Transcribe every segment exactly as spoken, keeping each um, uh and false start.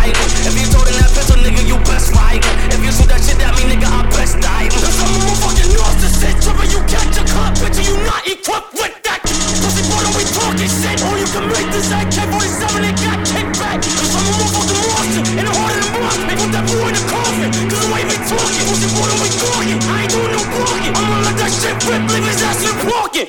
fight. If you told in that pistol, nigga, you best fight. If you shoot that shit at me, nigga, I best die. Cause I'm a motherfucking narcissist. Trippin', you catch a cop, bitch, and you not equipped with that. Pussy boy, don't be talking shit. Or you can make this A K forty-seven and got kicked back. Cause I'm a motherfucking monster in the heart of the block. They put that boy in the coffin. Cause the way we talking, pussy boy, don't be talking. I ain't doing no blocking. I'ma let that shit rip, leave his ass in the pocket.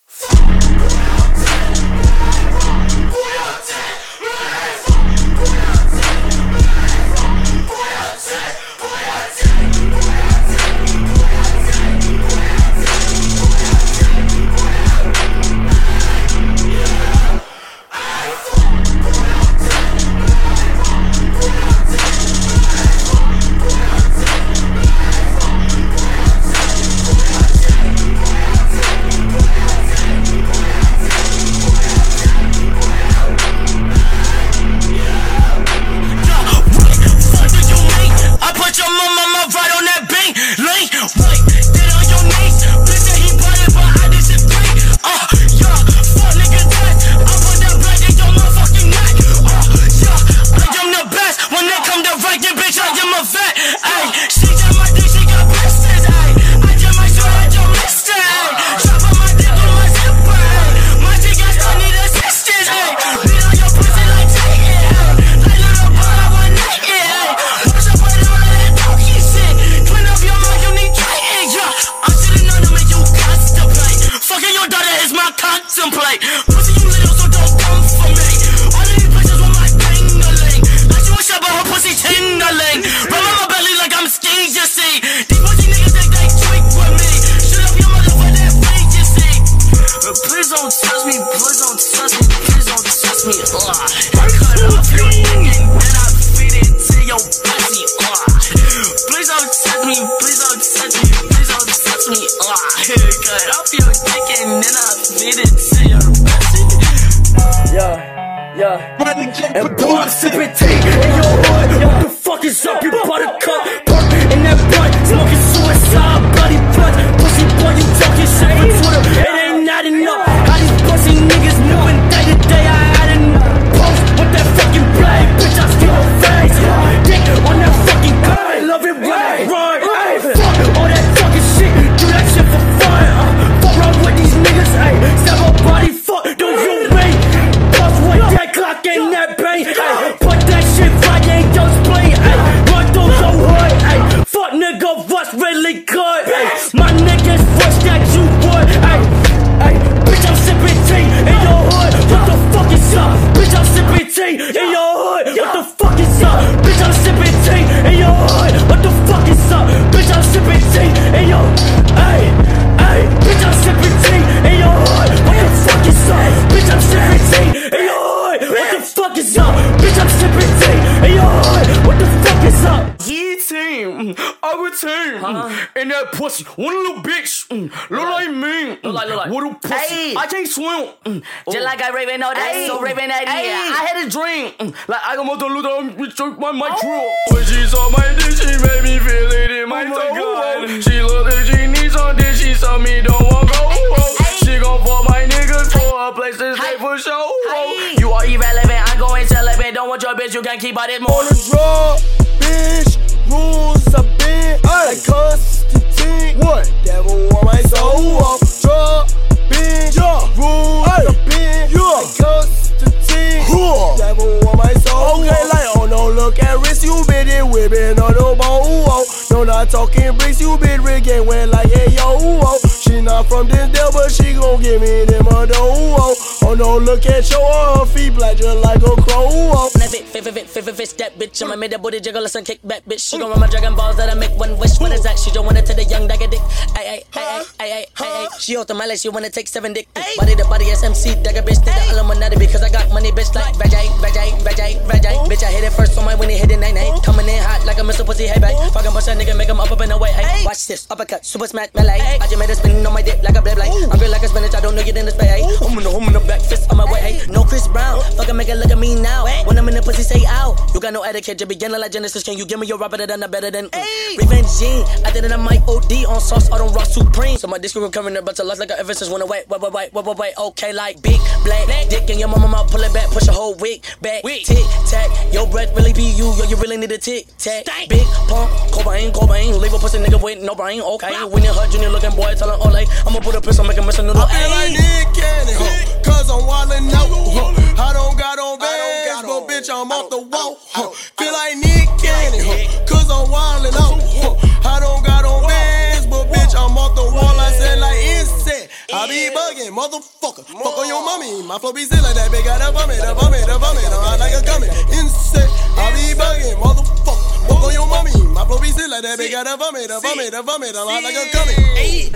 One little bitch, mm, look like me, mm, look like, look like. What a pussy, ay. I can't swim, mm, just oh. like I Raven all day, so Raven that yeah. I had a dream, mm, like I got more to lose on my my drill. When she saw my dick, she made me feel it in my oh toe. My she looked like she needs something, she saw me don't want go. Ay. She gon' fuck my niggas for a place to stay for sure. You are irrelevant, I'm going celibate. Don't want your bitch, you can't keep out this more. On the draw, bitch, rules a bit like us. What? Devil on my soul, oh, drop, bitch, yeah. Rule the bitch, yeah. Like Constantine, huh. Devil on my soul. Okay, like, oh no, look at wrist, you been it, whipping on the bow, oh. No, not talking bricks, you been rigging when like, hey, yo, oh. She not from this deal, but she gon' give me them a dough, oh. Oh no, look at your her feet black just like a crow, oh. Fit, fit, fit, fit, fit, fit, that bitch. I'ma make that booty jiggle, listen, kick back, bitch. She gon' run my Dragon Balls that I make one wish. When it's that, she don't wanna take the young dagger dick. Ay, ay, ay, ay, ay, ay, ay. She out the my life, she wanna take seven dick. Body to body, S M C, dagger bitch. Did the Illuminati because I got money, bitch. Like Vajay, Vajay, Vajay, Vajay. Bitch, I hit it first on my when it hit it nine nine. Coming in hot like like a Mister Pussy, hey babe. Fucking push that nigga, make him up up in the way. Hey, watch this, uppercut, super smack, melee. I just made a spin on my dick like a blade blade. I'm good like a spinach, I don't know you in the space. Hey, I'm in the home in the back, fist on my way. Hey, no Chris Brown, fucking make it look at me now. When I'm in the pussy, say ow. You got no etiquette, you beginning like Genesis. Can you give me your rapper that I'm better than? Mm. Revenge Gene, I did it on my O D on sauce, I don't rock supreme. So my disc will come in there, but to life like a ever since when I wait, wait, wait, wait, wait, wait, wait. Okay, like big black dick in your mama mouth, pull it back, push a whole wig back. Tick tack, your breath really be you, yo, you really need a tick tack. Big pump, Cobain, Cobain, leave a pussy nigga with no brain. Okay, when you hurt junior looking boy, tell him Ole, I'ma put a pistol, make a mess of noodle. I feel like Nick Cannon, huh? Cause I'm wildin' out, huh? I don't got on bands, but bitch, I'm off the wall, huh? Feel like Nick Cannon, huh? Cause I'm wildin' out, huh? I don't got on bands, but bitch, I'm off the wall. I said like insect, I be bugging, motherfucker. Fuck on your mommy, my flow be still like that. Big got the vomit, the vomit, the vomit. I'm like a gummy, insect, I be bugging, motherfucker. Fuck on your mommy, my flow be still like that. Big got the vomit, the vomit, the vomit. I'm like a gummy.